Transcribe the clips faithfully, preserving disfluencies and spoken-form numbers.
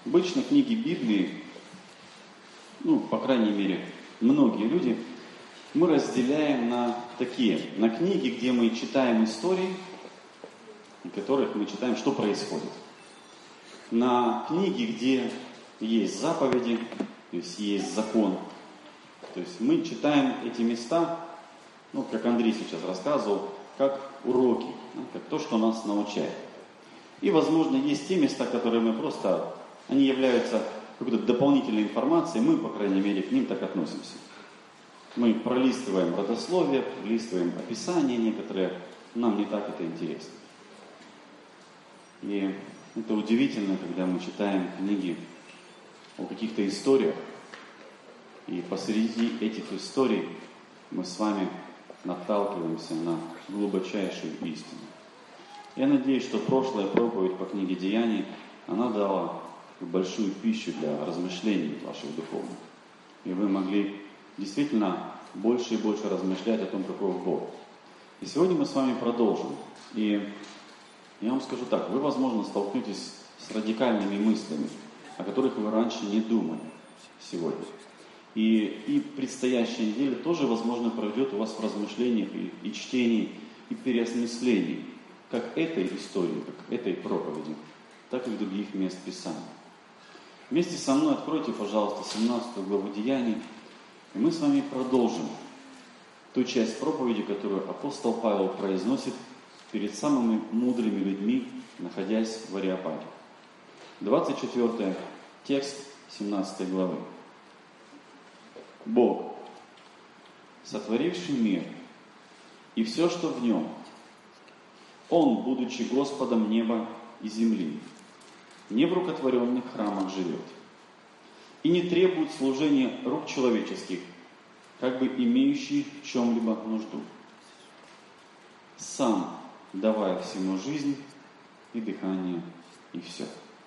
Обычно книги Библии, ну, по крайней мере, многие люди, мы разделяем на такие, на книги, где мы читаем истории, в которых мы читаем, что происходит. На книги, где есть заповеди, то есть есть закон. То есть мы читаем эти места, ну, как Андрей сейчас рассказывал, как уроки, как то, что нас научает. И, возможно, есть те места, которые мы просто, они являются какой-то дополнительной информацией, мы, по крайней мере, к ним так относимся. Мы пролистываем родословие, пролистываем описание некоторые, нам не так это интересно. И это удивительно, когда мы читаем книги о каких-то историях, и посреди этих историй мы с вами наталкиваемся на глубочайшую истину. Я надеюсь, что прошлая проповедь по книге Деяний, она дала большую пищу для размышлений ваших духовных. И вы могли действительно больше и больше размышлять о том, каков Бог. И сегодня мы с вами продолжим. И я вам скажу так, вы, возможно, столкнетесь с радикальными мыслями, о которых вы раньше не думали сегодня. И, и предстоящая неделя тоже, возможно, пройдет у вас в размышлениях и, и чтении, и переосмыслении, как этой истории, как этой проповеди, так и других мест Писания. Вместе со мной откройте, пожалуйста, семнадцатую главу Деяний, и мы с вами продолжим ту часть проповеди, которую апостол Павел произносит перед самыми мудрыми людьми, находясь в Ареопаге. двадцать четвёртый текст семнадцатой главы. Бог, сотворивший мир и все, что в нем, Он, будучи Господом неба и земли, не в рукотворенных храмах живет и не требует служения рук человеческих, как бы имеющий в чем-либо нужду, сам давая всему жизнь и дыхание и все.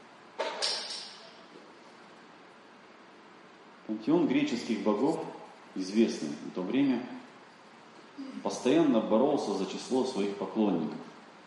Пантеон греческих богов, известный в то время, постоянно боролся за число своих поклонников.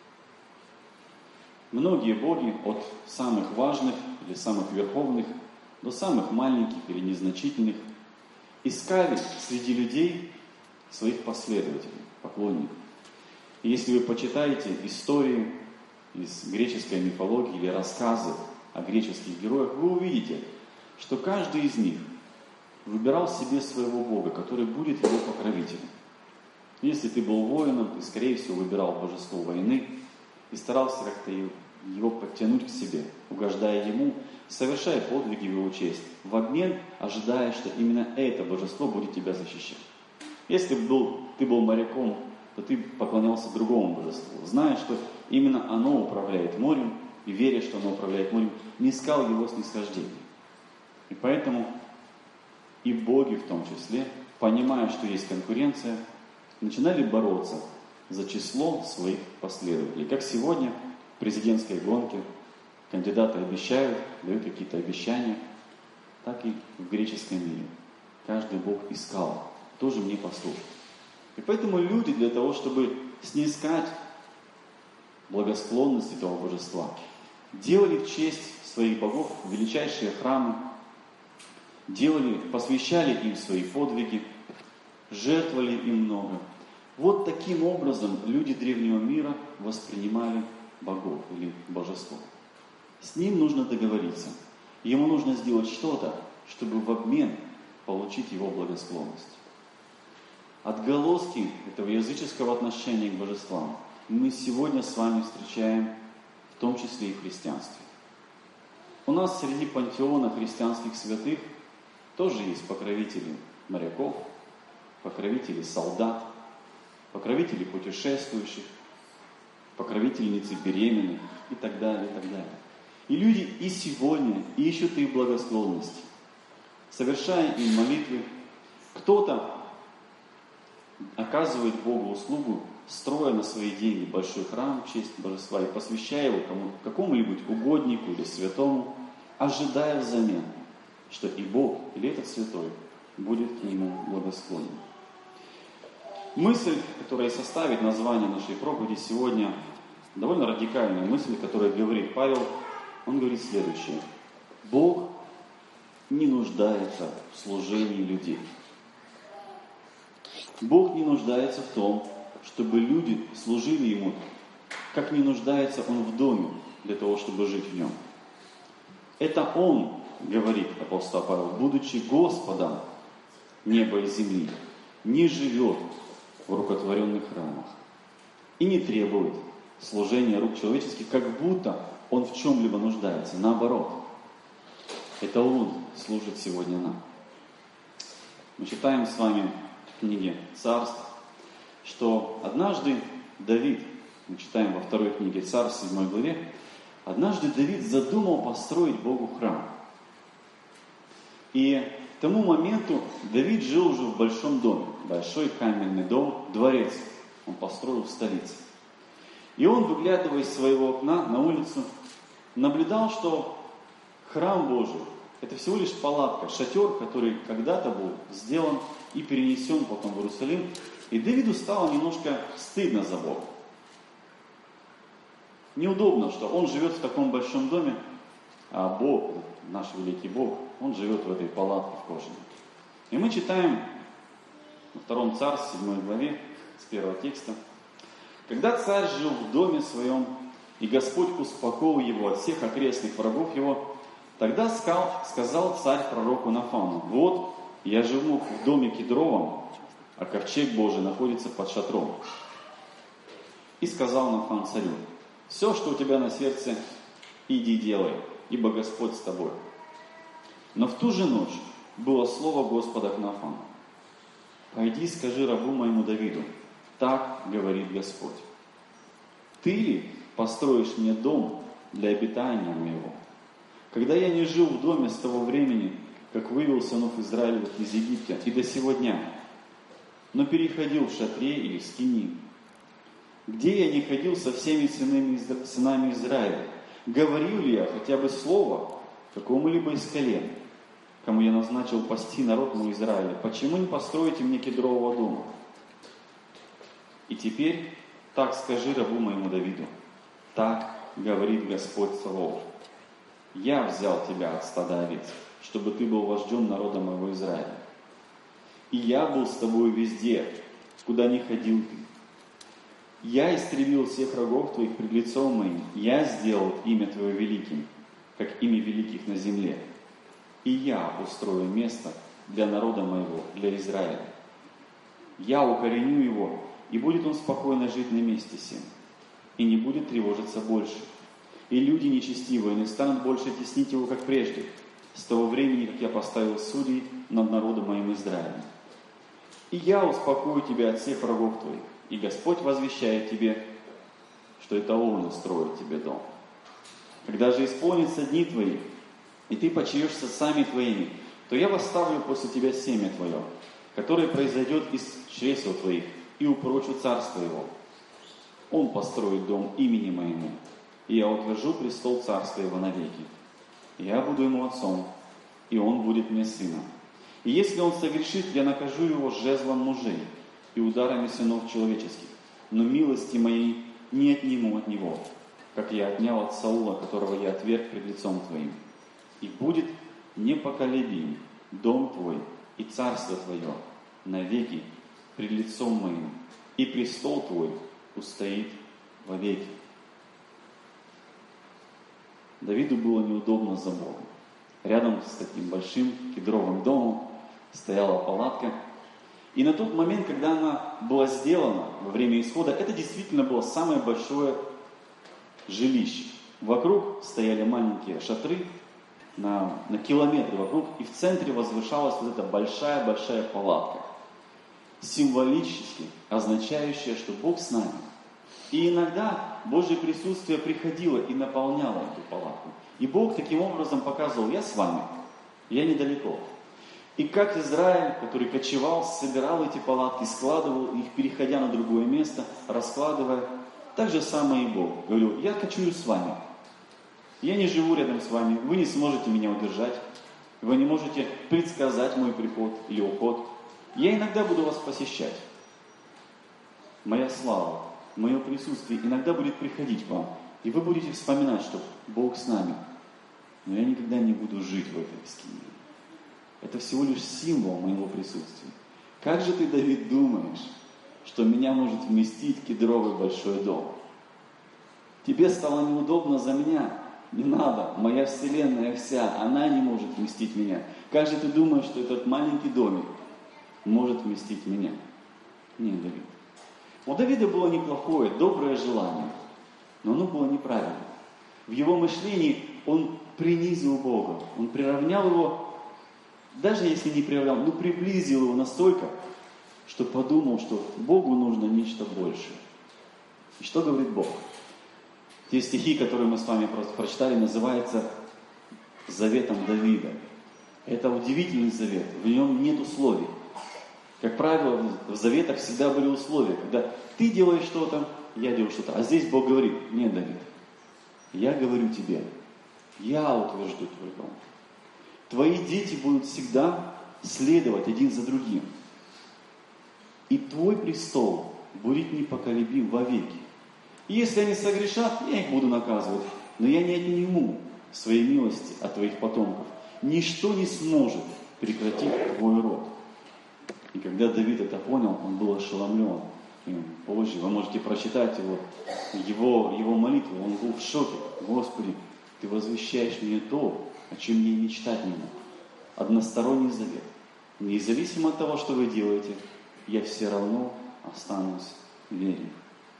Многие боги, от самых важных или самых верховных до самых маленьких или незначительных, искали среди людей своих последователей, поклонников. И если вы почитаете истории из греческой мифологии или рассказы о греческих героях, вы увидите, что каждый из них выбирал себе своего бога, который будет его покровителем. Если ты был воином, ты, скорее всего, выбирал божество войны и старался как-то его подтянуть к себе, угождая ему, совершая подвиги в его честь, в обмен ожидая, что именно это божество будет тебя защищать. Если был, ты был моряком, то ты поклонялся другому божеству, зная, что именно оно управляет морем, и веря, что оно управляет морем, не искал его снисхождения. И поэтому и боги в том числе, понимая, что есть конкуренция, начинали бороться за число своих последователей. Как сегодня в президентской гонке кандидаты обещают, дают какие-то обещания, так и в греческом мире. Каждый бог искал, тоже мне послушать. И поэтому люди для того, чтобы снискать благосклонность этого божества, делали в честь своих богов величайшие храмы, делали, посвящали им свои подвиги, жертвовали им много. Вот таким образом люди древнего мира воспринимали богов или божество. С ним нужно договориться. Ему нужно сделать что-то, чтобы в обмен получить его благосклонность. Отголоски этого языческого отношения к божествам мы сегодня с вами встречаем, в том числе и в христианстве. У нас среди пантеона христианских святых тоже есть покровители моряков, покровители солдат, покровители путешествующих, покровительницы беременных и так далее, и так далее. И люди и сегодня ищут их благосклонности, совершая им молитвы. Кто-то оказывает Богу услугу, строя на свои деньги большой храм в честь божества и посвящая его кому, какому-нибудь угоднику или святому, ожидая взамен, что и Бог, или этот святой, будет к нему благосклонен. Мысль, которая составит название нашей проповеди сегодня, довольно радикальная мысль, которую говорит Павел. Он говорит следующее. Бог не нуждается в служении людей. Бог не нуждается в том, чтобы люди служили Ему, как не нуждается Он в доме для того, чтобы жить в нем. Это Он, говорит апостол Павел, будучи Господом неба и земли, не живет в рукотворенных храмах и не требует служения рук человеческих, как будто Он в чем-либо нуждается. Наоборот, это Он служит сегодня нам. Мы читаем с вами в книге Царств, что однажды Давид, мы читаем во второй книге Царств, седьмой главе, однажды Давид задумал построить Богу храм. И к тому моменту Давид жил уже в большом доме, большой каменный дом, дворец он построил в столице. И он, выглядывая из своего окна на улицу, наблюдал, что храм Божий – это всего лишь палатка, шатер, который когда-то был сделан и перенесен потом в Иерусалим. И Давиду стало немножко стыдно за Бога. Неудобно, что он живет в таком большом доме, а Бог, наш великий Бог, он живет в этой палатке в кожаной. И мы читаем во втором Царстве, седьмой главе, с первого текста. «Когда царь жил в доме своем, и Господь успокоил его от всех окрестных врагов его, тогда сказал царь пророку Нафану: вот, я живу в доме кедровом, а ковчег Божий находится под шатром. И сказал Нафан царю: все, что у тебя на сердце, иди делай, ибо Господь с тобой. Но в ту же ночь было слово Господа к Нафану: пойди, скажи рабу моему Давиду, так говорит Господь. Ты ли построишь мне дом для обитания моего? Когда я не жил в доме с того времени, как вывел сынов Израилевых из Египта, и до сего дня, но переходил в шатре или в скинии, где я не ходил со всеми сынами, сынами Израиля, говорил ли я хотя бы слово какому-либо из колен, кому я назначил пасти народ мой Израиля, почему не построите мне кедрового дома? И теперь так скажи рабу моему Давиду: так говорит Господь Саваоф: я взял тебя от стада овец, чтобы ты был вождем народа моего Израиля. И я был с тобой везде, куда ни ходил ты. Я истребил всех врагов твоих пред лицом моим, я сделал имя твое великим, как имя великих на земле. И я устрою место для народа моего, для Израиля. Я укореню его, и будет он спокойно жить на месте сем, и не будет тревожиться больше. И люди нечестивые не станут больше теснить его, как прежде, с того времени, как я поставил судей над народом моим Израилем. И я успокою тебя от всех врагов твоих, и Господь возвещает тебе, что это Он устроит тебе дом. Когда же исполнятся дни твои, и ты почиешься сами твоими, то я восставлю после тебя семя твое, которое произойдет из чресел твоих, и упрочу царство его. Он построит дом имени моему, и я утвержу престол царства его навеки. Я буду ему отцом, и он будет мне сыном. И если он согрешит, я накажу его жезлом мужей и ударами сынов человеческих, но милости моей не отниму от него, как я отнял от Саула, которого я отверг пред лицом твоим. И будет непоколебим дом твой и царство твое навеки пред лицом моим, и престол твой устоит вовеки». Давиду было неудобно за Богом. Рядом с таким большим кедровым домом стояла палатка. И на тот момент, когда она была сделана во время исхода, это действительно было самое большое жилище. Вокруг стояли маленькие шатры на, на километры вокруг, и в центре возвышалась вот эта большая-большая палатка, символически означающая, что Бог с нами. И иногда Божье присутствие приходило и наполняло эту палатку. И Бог таким образом показывал: я с вами, я недалеко. И как Израиль, который кочевал, собирал эти палатки, складывал их, переходя на другое место, раскладывая, так же самое и Бог. Говорю: я кочую с вами. Я не живу рядом с вами, вы не сможете меня удержать, вы не можете предсказать мой приход или уход. Я иногда буду вас посещать. Моя слава, мое присутствие иногда будет приходить к вам, и вы будете вспоминать, что Бог с нами. но я никогда не буду жить в этой скинии. Это всего лишь символ моего присутствия. Как же ты, Давид, думаешь, что меня может вместить кедровый большой дом? Тебе стало неудобно за меня? Не надо, моя вселенная вся, она не может вместить меня. Как же ты думаешь, что этот маленький домик может вместить меня? Нет, Давид. У Давида было неплохое, доброе желание, но оно было неправильно. В его мышлении он принизил Бога, он приравнял его, даже если не приравнял, но приблизил его настолько, что подумал, что Богу нужно нечто большее. И что говорит Бог? Те стихи, которые мы с вами просто прочитали, называются Заветом Давида. Это удивительный завет, в нем нет условий. Как правило, в заветах всегда были условия, когда ты делаешь что-то, я делаю что-то. А здесь Бог говорит: нет, Давид, я говорю тебе, я утвержду твой дом. Твои дети будут всегда следовать один за другим. И твой престол будет непоколебим вовеки. И если они согрешат, я их буду наказывать, но я не отниму своей милости от твоих потомков. Ничто не сможет прекратить твой род. И когда Давид это понял, он был ошеломлен. И позже вы можете прочитать его, его, его молитву, он был в шоке. Господи, ты возвещаешь мне то, о чем я и мечтать не мог. Односторонний завет. Независимо от того, что вы делаете, я все равно останусь верен.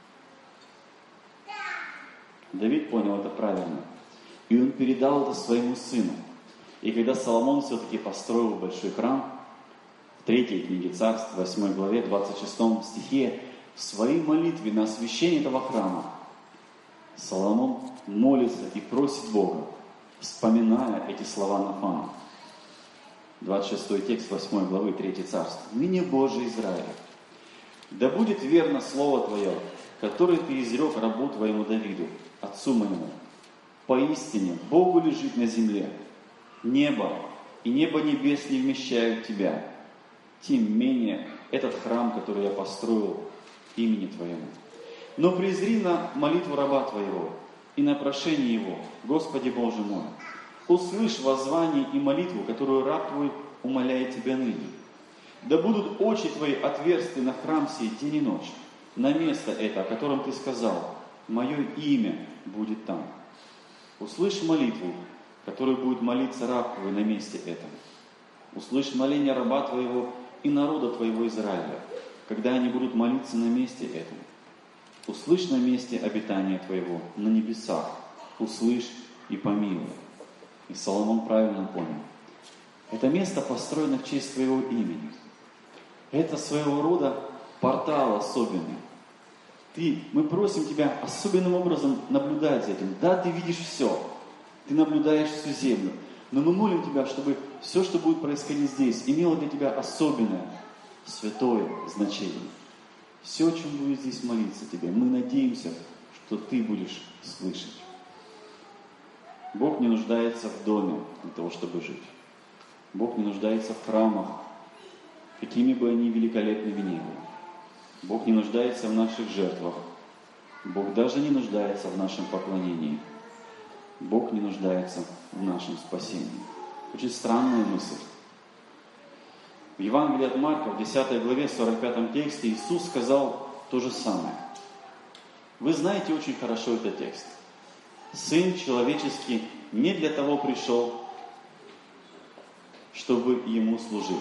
Давид понял это правильно. И он передал это своему сыну. И когда Соломон все-таки построил большой храм, в третьей книге Царств, восьмой главе, двадцать шестом стихе, в своей молитве на освящение этого храма Соломон молится и просит Бога, вспоминая эти слова Нафана. двадцать шестой текст восьмой главы третьей Царств. «Ныне, Боже Израиля, да будет верно слово Твое, которое Ты изрек рабу Твоему Давиду, отцу моему. Поистине, Богу лежит на земле. Небо и небо небес не вмещают Тебя. Тем менее, этот храм, который я построил имени Твоему. Но презри на молитву раба Твоего и на прошение его, Господи Боже мой. Услышь воззвание и молитву, которую раб Твой умоляет Тебя ныне. Да будут очи Твои отверсты на храм сей день и ночь, на место это, о котором Ты сказал, мое имя будет там. Услышь молитву, которую будет молиться раб Твой на месте этом. Услышь моление раба Твоего и народа Твоего Израиля, когда они будут молиться на месте этом. Услышь на месте обитания Твоего, на небесах, услышь и помилуй». И Соломон правильно понял. Это место построено в честь Твоего имени. Это своего рода портал особенный. Ты, мы просим Тебя особенным образом наблюдать за этим. Да, Ты видишь все. Ты наблюдаешь всю землю. Но мы молим Тебя, чтобы все, что будет происходить здесь, имело для Тебя особенное, святое значение. Все, о чем будет здесь молиться Тебе, мы надеемся, что Ты будешь слышать. Бог не нуждается в доме для того, чтобы жить. Бог не нуждается в храмах, какими бы они великолепными ни были. Бог не нуждается в наших жертвах. Бог даже не нуждается в нашем поклонении. Бог не нуждается в нашем спасении. Очень странная мысль. В Евангелии от Марка, в десятой главе, сорок пятом тексте, Иисус сказал то же самое. Вы знаете очень хорошо этот текст. Сын человеческий не для того пришел, чтобы ему служили.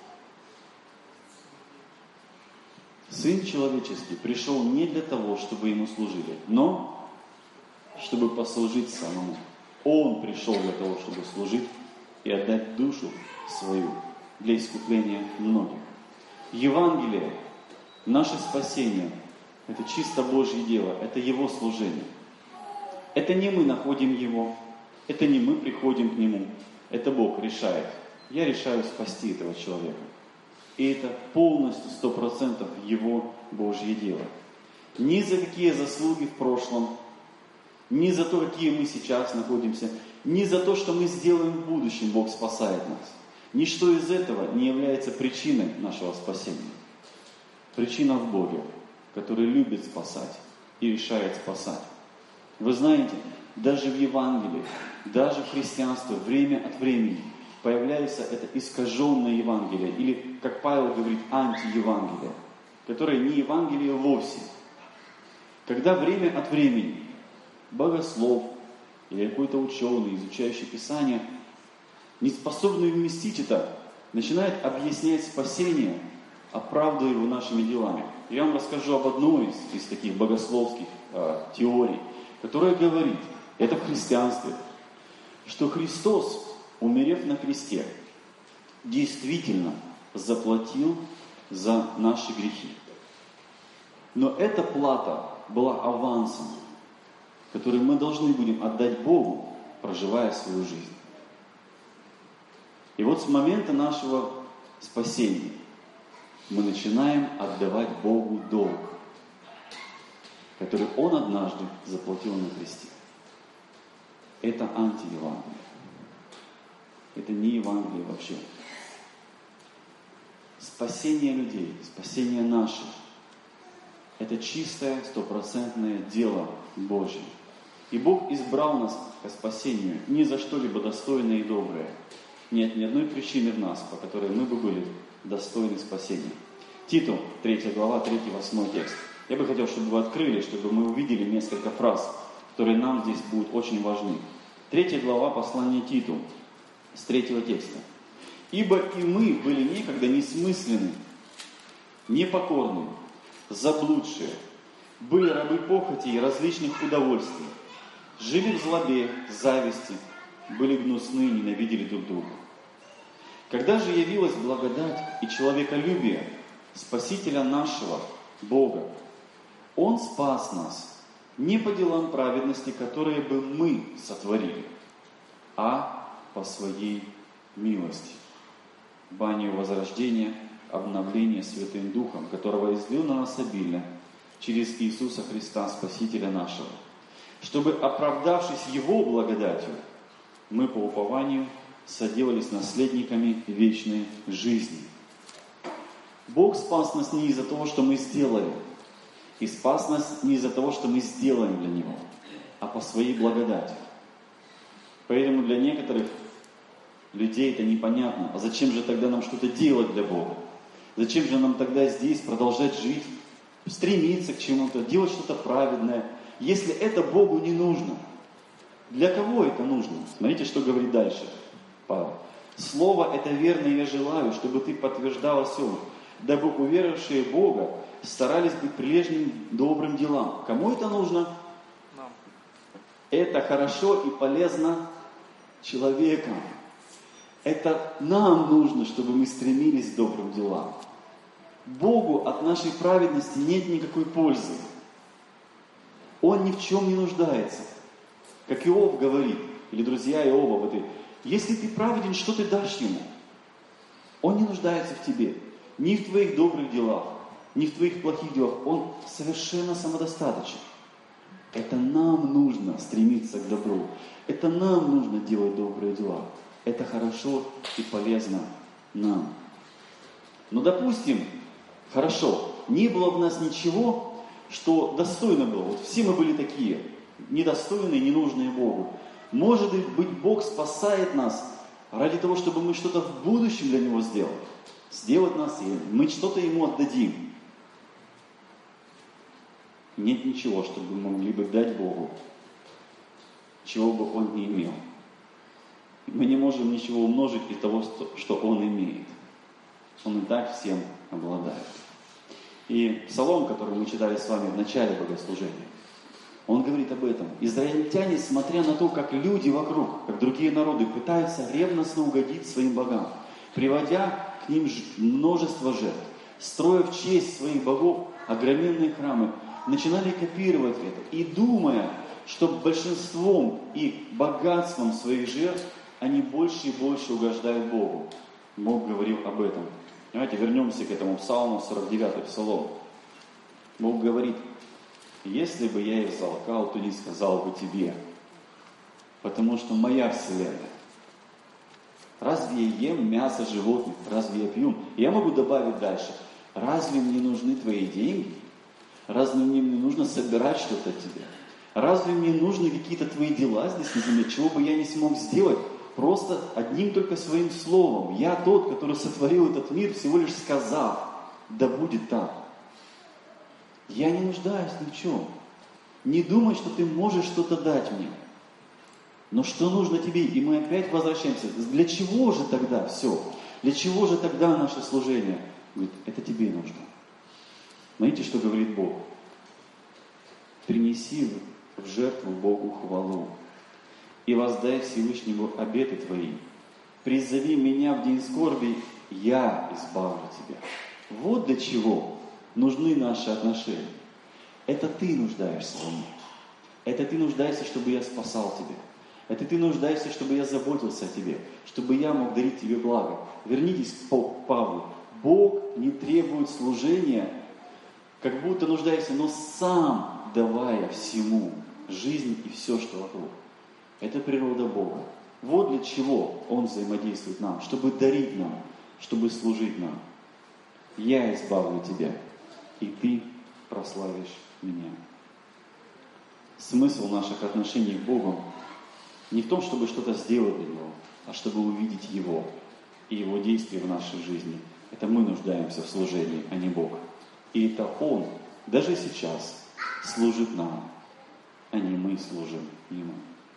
Сын человеческий пришел не для того, чтобы ему служили, но чтобы послужить самому. Он пришел для того, чтобы служить и отдать душу свою для искупления многих. Евангелие, наше спасение, это чисто Божье дело, это Его служение. Это не мы находим Его, это не мы приходим к Нему, это Бог решает. Я решаю спасти этого человека. И это полностью, сто процентов Его Божье дело. Ни за какие заслуги в прошлом, ни за то, какие мы сейчас находимся, ни за то, что мы сделаем в будущем, Бог спасает нас. Ничто из этого не является причиной нашего спасения. Причина в Боге, который любит спасать и решает спасать. Вы знаете, даже в Евангелии, даже в христианстве, время от времени появляется это искаженное Евангелие, или, как Павел говорит, антиевангелие, которое не Евангелие вовсе. Когда время от времени богослов или какой-то ученый, изучающий Писание, не способный вместить это, начинает объяснять спасение, оправдывая его нашими делами. Я вам расскажу об одной из, из таких богословских э, теорий, которая говорит, это в христианстве, что Христос, умерев на кресте, действительно заплатил за наши грехи. Но эта плата была авансом, который мы должны будем отдать Богу, проживая свою жизнь. И вот с момента нашего спасения мы начинаем отдавать Богу долг, который Он однажды заплатил на кресте. Это антиевангелие. Это не Евангелие вообще. Спасение людей, спасение наших – это чистое, стопроцентное дело Божье. И Бог избрал нас к спасению не за что-либо достойное и доброе. Нет ни одной причины в нас, по которой мы бы были достойны спасения. Титу, третья глава, третий, восьмой текст. Я бы хотел, чтобы вы открыли, чтобы мы увидели несколько фраз, которые нам здесь будут очень важны. Третья глава послания Титу, с третьего текста. «Ибо и мы были некогда несмысленны, непокорны, заблудшие, были рабы похоти и различных удовольствий, жили в злобе, зависти, были гнусны, ненавидели друг друга. Когда же явилась благодать и человеколюбие Спасителя нашего, Бога, Он спас нас не по делам праведности, которые бы мы сотворили, а по Своей милости, банию возрождения, обновления Святым Духом, которого излил на нас обильно через Иисуса Христа, Спасителя нашего, чтобы, оправдавшись Его благодатью, мы по упованию соделались наследниками вечной жизни». Бог спас нас не из-за того, что мы сделали, и спас нас не из-за того, что мы сделаем для Него, а по Своей благодати. Поэтому для некоторых людей это непонятно. А зачем же тогда нам что-то делать для Бога? Зачем же нам тогда здесь продолжать жить, стремиться к чему-то, делать что-то праведное, если это Богу не нужно? Для кого это нужно? Смотрите, что говорит дальше Павел. «Слово это верно я желаю, чтобы ты подтверждал о сем, дабы уверовавшие Бога старались быть прилежным добрым делам». Кому это нужно? Нам. Это хорошо и полезно человекам. Это нам нужно, чтобы мы стремились к добрым делам. Богу от нашей праведности нет никакой пользы. Он ни в чем не нуждается. Как Иов говорит, или друзья Иова в этой: если ты праведен, что ты дашь ему? Он не нуждается в тебе. Ни в твоих добрых делах, ни в твоих плохих делах. Он совершенно самодостаточен. Это нам нужно стремиться к добру. Это нам нужно делать добрые дела. Это хорошо и полезно нам. Но допустим, хорошо, не было в нас ничего, что достойно было. Вот все мы были такие, недостойные, ненужные Богу. Может быть, Бог спасает нас ради того, чтобы мы что-то в будущем для Него сделали. Сделать нас, и мы что-то Ему отдадим. Нет ничего, чтобы мы могли бы дать Богу, чего бы Он не имел. Мы не можем ничего умножить из того, что Он имеет. Он и так всем обладает. И псалом, который мы читали с вами в начале богослужения, он говорит об этом. Израильтяне, смотря на то, как люди вокруг, как другие народы, пытаются ревностно угодить своим богам, приводя к ним множество жертв, строя в честь своих богов огроменные храмы, начинали копировать это. И думая, что большинством и богатством своих жертв они больше и больше угождают Богу. Бог говорил об этом. Давайте вернемся к этому псалму, сорок девятый псалом. Бог говорит: если бы я их залкал, то не сказал бы тебе, потому что моя вселенная. Разве я ем мясо животных? Разве я пью? Я могу добавить дальше. Разве мне нужны твои деньги? Разве мне не нужно собирать что-то от тебя? Разве мне нужны какие-то твои дела здесь на земле, чего бы я не смог сделать? Просто одним только своим словом. Я тот, который сотворил этот мир, всего лишь сказав, да будет так. Я не нуждаюсь ни в чем. Не думай, что ты можешь что-то дать мне. Но что нужно тебе? И мы опять возвращаемся. Для чего же тогда все? Для чего же тогда наше служение? Говорит, это тебе нужно. Смотрите, что говорит Бог. Принеси в жертву Богу хвалу и воздай Всевышнему обеты твои. Призови меня в день скорби, я избавлю тебя. Вот для чего нужны наши отношения. Это ты нуждаешься во мне. Это ты нуждаешься, чтобы я спасал тебя. Это ты нуждаешься, чтобы я заботился о тебе, чтобы я мог дарить тебе благо. Вернитесь к Павлу. Бог не требует служения, как будто нуждаешься, но сам давая всему жизнь и все, что вокруг. Это природа Бога. Вот для чего Он взаимодействует нам, чтобы дарить нам, чтобы служить нам. Я избавлю тебя, и ты прославишь меня. Смысл наших отношений к Богу не в том, чтобы что-то сделать для Него, а чтобы увидеть Его и Его действия в нашей жизни. Это мы нуждаемся в служении, а не Бог. И это Он, даже сейчас, служит нам, а не мы служим Ему.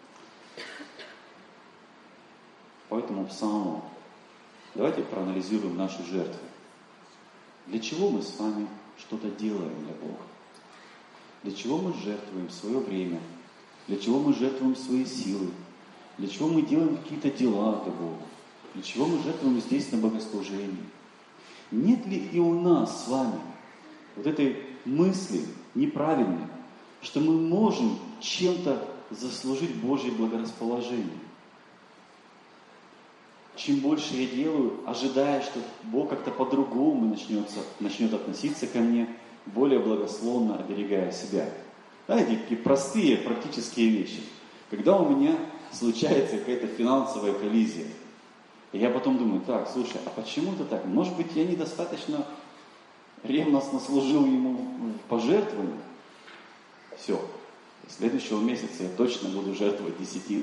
Поэтому псалму давайте проанализируем наши жертвы. Для чего мы с вами что-то делаем для Бога? Для чего мы жертвуем свое время? Для чего мы жертвуем свои силы? Для чего мы делаем какие-то дела для Бога? Для чего мы жертвуем здесь на богослужении? Нет ли и у нас с вами вот этой мысли неправильной, что мы можем чем-то заслужить Божье благорасположение? Чем больше я делаю, ожидая, что Бог как-то по-другому начнется, начнет относиться ко мне, более благословно оберегая себя. Знаете, такие простые практические вещи. Когда у меня случается какая-то финансовая коллизия, и я потом думаю, так, слушай, а почему это так? Может быть, я недостаточно ревностно служил Ему в пожертвованиях? Все, следующего месяца я точно буду жертвовать десятину.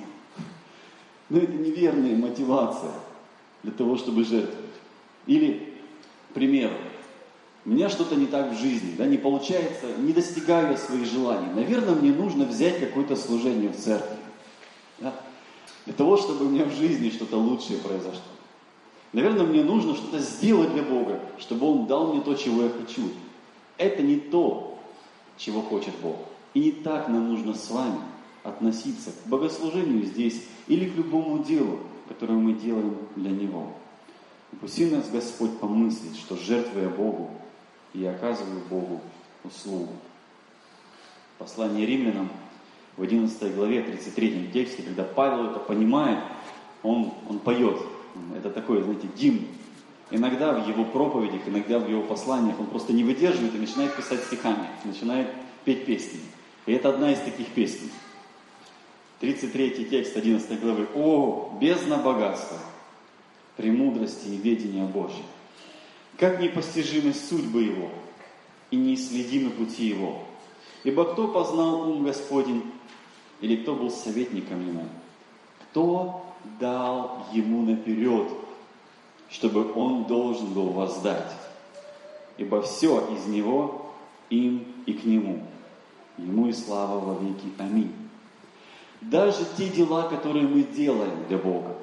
Но это неверная мотивация для того, чтобы жертвовать. Или, к примеру, у меня что-то не так в жизни, да, не получается, не достигаю я своих желаний. Наверное, мне нужно взять какое-то служение в церкви. Да, для того, чтобы у меня в жизни что-то лучшее произошло. Наверное, мне нужно что-то сделать для Бога, чтобы Он дал мне то, чего я хочу. Это не то, чего хочет Бог. И не так нам нужно с вами относиться к богослужению здесь или к любому делу, которое мы делаем для Него. Пусть нас Господь помыслит, что жертвуя Богу, я оказываю Богу услугу. Послание Римлянам в одиннадцатой главе, тридцать третьем тексте, когда Павел это понимает, он, он поет. Это такой, знаете, гимн. Иногда в его проповедях, иногда в его посланиях он просто не выдерживает и начинает писать стихами, начинает петь песни. И это одна из таких песней. тридцать третий текст одиннадцатой главы. «О, бездна богатства, премудрости и ведения Божьего! Как непостижимы судьбы Его и неисследимы пути Его! Ибо кто познал ум Господень, или кто был советником Ему? Кто дал Ему наперед, чтобы Он должен был воздать? Ибо все из Него, им и к Нему. Ему и слава во веки. Аминь». Даже те дела, которые мы делаем для Бога,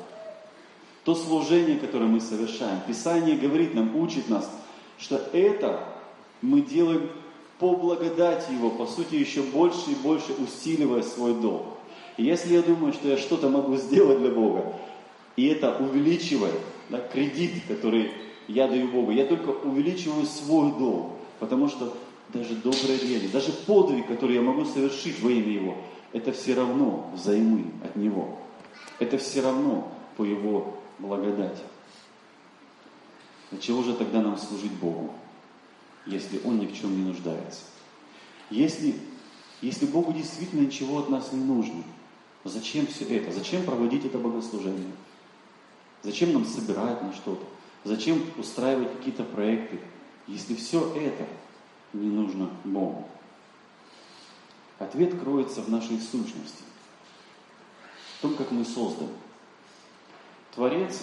то служение, которое мы совершаем, Писание говорит нам, учит нас, что это мы делаем по благодати Его, по сути, еще больше и больше усиливая свой долг. И если я думаю, что я что-то могу сделать для Бога, и это увеличивает, да, кредит, который я даю Богу, я только увеличиваю свой долг, потому что даже доброе дело, даже подвиг, который я могу совершить во имя Его, это все равно взаймы от Него. Это все равно по Его благодати. Для чего же тогда нам служить Богу, если Он ни в чем не нуждается? Если, если Богу действительно ничего от нас не нужно, зачем все это? Зачем проводить это богослужение? Зачем нам собирать на что-то? Зачем устраивать какие-то проекты, если все это не нужно Богу? Ответ кроется в нашей сущности, в том, как мы созданы. Творец,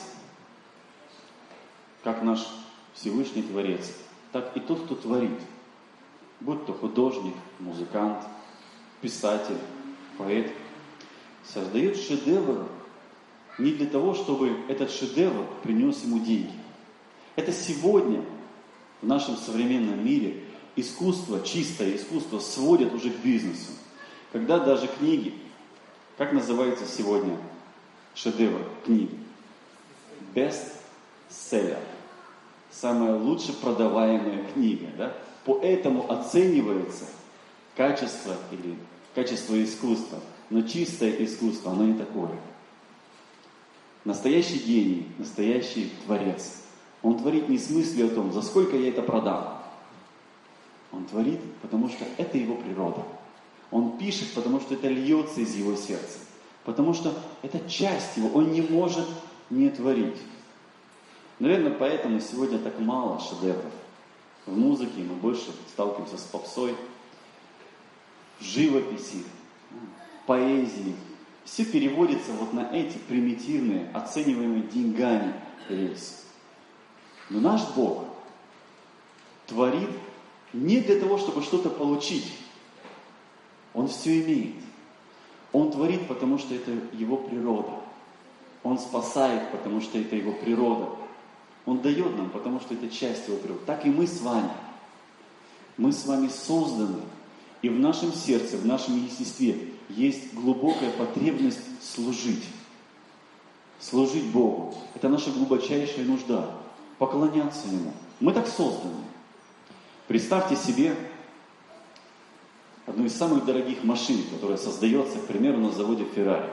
как наш Всевышний Творец, так и тот, кто творит, будь то художник, музыкант, писатель, поэт, создает шедевр не для того, чтобы этот шедевр принес ему деньги. Это сегодня в нашем современном мире искусство, чистое искусство сводят уже к бизнесу. Когда даже книги, как называется сегодня шедевр книги? Бестселлер. Самая лучше продаваемая книга. Да? Поэтому оценивается качество или качество искусства. Но чистое искусство, оно не такое. Настоящий гений, настоящий творец. Он творит не в смысле о том, за сколько я это продам. Он творит, потому что это его природа. Он пишет, потому что это льется из его сердца. Потому что это часть его, он не может не творить. Наверное, поэтому сегодня так мало шедевров. В музыке мы больше сталкиваемся с попсой, в живописи, в поэзии. Все переводится вот на эти примитивные, оцениваемые деньгами рельсы. Но наш Бог творит не для того, чтобы что-то получить. Он все имеет. Он творит, потому что это его природа. Он спасает, потому что это его природа. Он дает нам, потому что это часть его природы. Так и мы с вами. Мы с вами созданы. И в нашем сердце, в нашем естестве есть глубокая потребность служить. Служить Богу. Это наша глубочайшая нужда. Поклоняться Ему. Мы так созданы. Представьте себе одну из самых дорогих машин, которая создается, к примеру, на заводе Ferrari.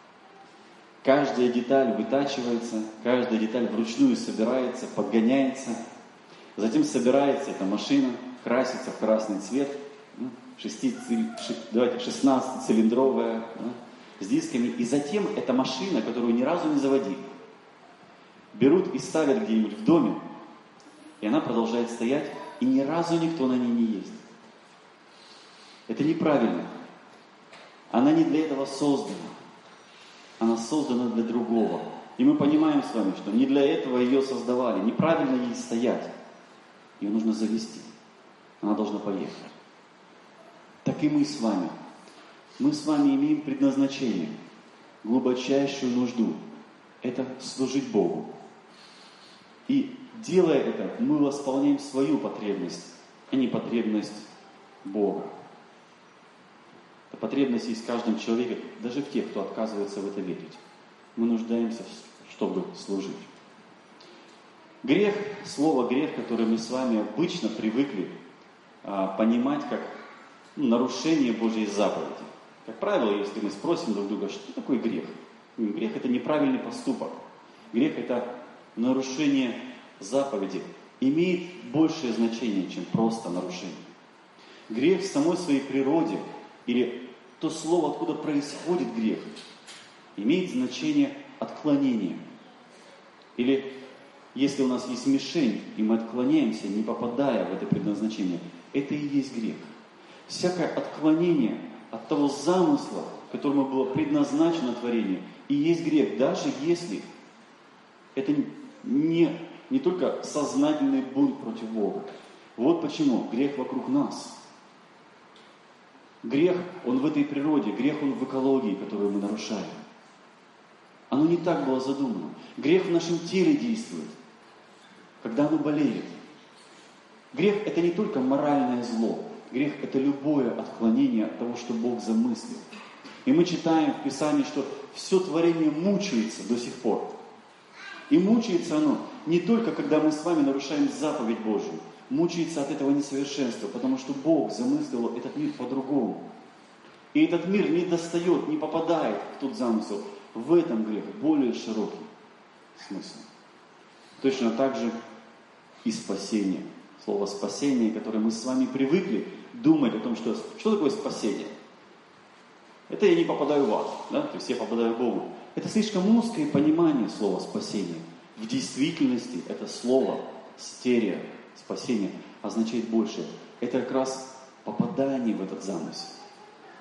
Каждая деталь вытачивается, каждая деталь вручную собирается, подгоняется. Затем собирается эта машина, красится в красный цвет, шестнадцатицилиндровая, с дисками. И затем эта машина, которую ни разу не заводили, берут и ставят где-нибудь в доме, и она продолжает стоять, и ни разу никто на ней не ездит. Это неправильно. Она не для этого создана. Она создана для другого. И мы понимаем с вами, что не для этого ее создавали. Неправильно ей стоять. Ее нужно завести. Она должна поехать. Так и мы с вами. Мы с вами имеем предназначение, глубочайшую нужду. Это служить Богу. И делая это, мы восполняем свою потребность, а не потребность Бога. Эта потребность есть в каждом человеке, даже в тех, кто отказывается в это верить. Мы нуждаемся, чтобы служить. Грех, слово грех, которое мы с вами обычно привыкли а, понимать как ну, нарушение Божьей заповеди. Как правило, если мы спросим друг друга, что такое грех? Грех – это неправильный поступок. Грех – это нарушение заповеди. Имеет большее значение, чем просто нарушение. Грех в самой своей природе, или то слово, откуда происходит грех, имеет значение отклонения. Или если у нас есть мишень, и мы отклоняемся, не попадая в это предназначение, это и есть грех. Всякое отклонение от того замысла, которому было предназначено творение, и есть грех, даже если это не, не только сознательный бунт против Бога. Вот почему грех вокруг нас. Грех, он в этой природе, грех, он в экологии, которую мы нарушаем. Оно не так было задумано. Грех в нашем теле действует, когда оно болеет. Грех – это не только моральное зло. Грех – это любое отклонение от того, что Бог замыслил. И мы читаем в Писании, что все творение мучается до сих пор. И мучается оно не только, когда мы с вами нарушаем заповедь Божию. Мучается от этого несовершенства, потому что Бог замыслил этот мир по-другому. И этот мир не достает, не попадает в тот замысел. В этом грех более широкий смысл. Точно так же и спасение. Слово спасение, которое мы с вами привыкли думать о том, что, что такое спасение. Это я не попадаю в ад, да? То есть я попадаю к Богу. Это слишком узкое понимание слова спасение. В действительности это слово стерео, спасение, означает большее. Это как раз попадание в этот замысел.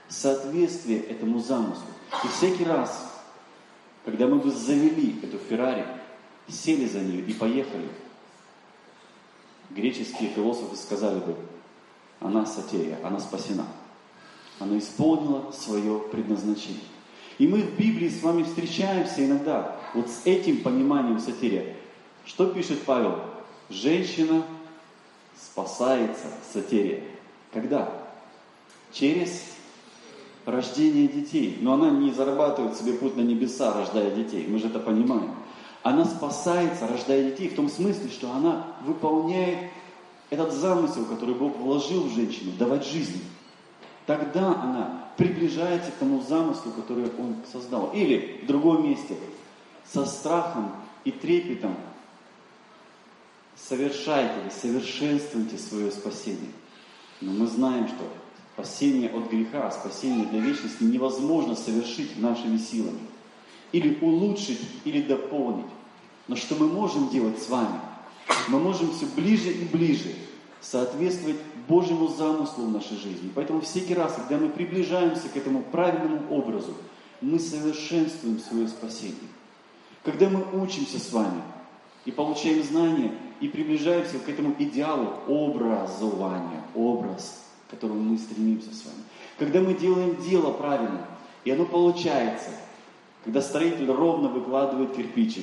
соответствие этому замыслу. И всякий раз, когда мы бы завели эту Феррари, сели за нее и поехали, греческие философы сказали бы, она сотерия, она спасена. Она исполнила свое предназначение. И мы в Библии с вами встречаемся иногда вот с этим пониманием сотерия. Что пишет Павел? Женщина спасается, сотерия. Когда? Через рождение детей. Но она не зарабатывает себе путь на небеса, рождая детей. Мы же это понимаем. Она спасается, рождая детей, в том смысле, что она выполняет этот замысел, который Бог вложил в женщину, давать жизнь. Тогда она приближается к тому замыслу, который Он создал. Или в другом месте, со страхом и трепетом совершайте, совершенствуйте свое спасение. Но мы знаем, что спасение от греха, спасение для вечности невозможно совершить нашими силами. Или улучшить, или дополнить. Но что мы можем делать с вами? Мы можем все ближе и ближе соответствовать Божьему замыслу в нашей жизни. Поэтому всякий раз, когда мы приближаемся к этому правильному образу, мы совершенствуем свое спасение. Когда мы учимся с вами и получаем знания, и приближаемся к этому идеалу образования, образ, к которому мы стремимся с вами. Когда мы делаем дело правильно, и оно получается, когда строитель ровно выкладывает кирпичик,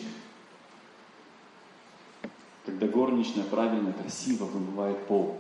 когда горничная правильно, красиво вымывает пол,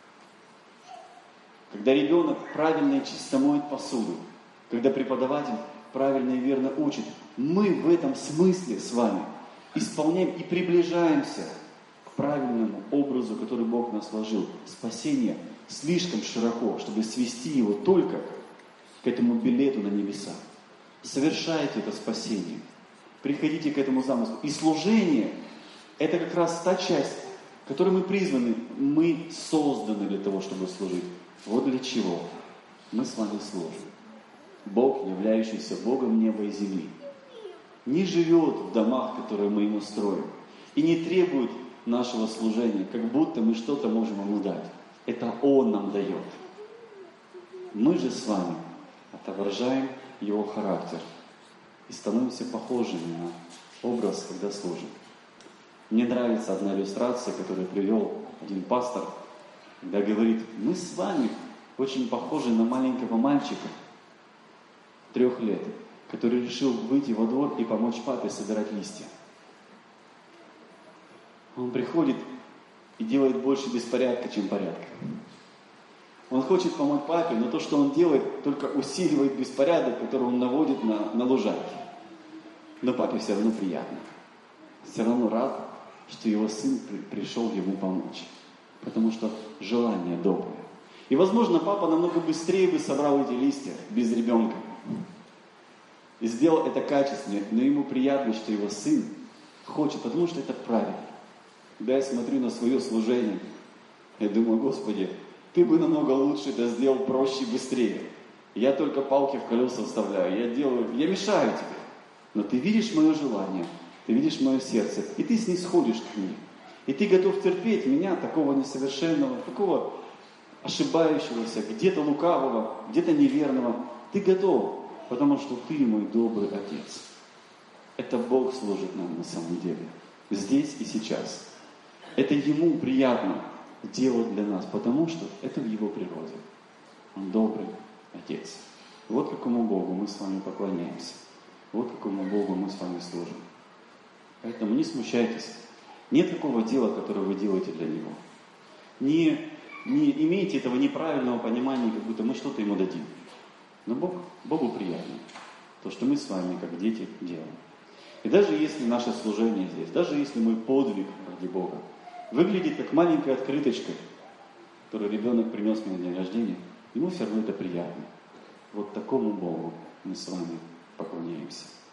когда ребенок правильно и чисто моет посуду, когда преподаватель правильно и верно учит, мы в этом смысле с вами исполняем и приближаемся к правильному образу, который Бог нас вложил. Спасение слишком широко, чтобы свести его только к этому билету на небеса. Совершайте это спасение. Приходите к этому замыслу. И служение – это как раз та часть, которой мы призваны. Мы созданы для того, чтобы служить. Вот для чего мы с вами служим. Бог, являющийся Богом неба и земли, не живет в домах, которые мы ему строим, и не требует нашего служения, как будто мы что-то можем ему дать. Это Он нам дает. Мы же с вами отображаем Его характер и становимся похожими на образ, когда служим. Мне нравится одна иллюстрация, которую привел один пастор, когда говорит, мы с вами очень похожи на маленького мальчика трех лет, который решил выйти во двор и помочь папе собирать листья. Он приходит и делает больше беспорядка, чем порядка. Он хочет помочь папе, но то, что он делает, только усиливает беспорядок, который он наводит на, на лужайке. Но папе все равно приятно. Все равно рад, что его сын при, пришел ему помочь. Потому что желание доброе. И, возможно, папа намного быстрее бы собрал эти листья без ребенка. И сделал это качественнее, но ему приятно, что его сын хочет, потому что это правильно. Когда я смотрю на свое служение, я думаю, Господи, Ты бы намного лучше это сделал проще и быстрее. Я только палки в колеса вставляю, я делаю, я мешаю Тебе. Но Ты видишь мое желание, Ты видишь мое сердце, и Ты снисходишь к мне. И Ты готов терпеть меня, такого несовершенного, такого ошибающегося, где-то лукавого, где-то неверного. Ты готов, потому что Ты мой добрый Отец. Это Бог служит нам на самом деле, здесь и сейчас. Это Ему приятно делать для нас, потому что это в Его природе. Он добрый Отец. Вот какому Богу мы с вами поклоняемся. Вот какому Богу мы с вами служим. Поэтому не смущайтесь. Нет такого дела, которое вы делаете для Него. Не, не имейте этого неправильного понимания, как будто мы что-то Ему дадим. Но Бог, Богу приятно то, что мы с вами, как дети, делаем. И даже если наше служение здесь, даже если мой подвиг ради Бога выглядит как маленькая открыточка, которую ребенок принес мне на день рождения, ему все равно это приятно. Вот такому Богу мы с вами поклоняемся.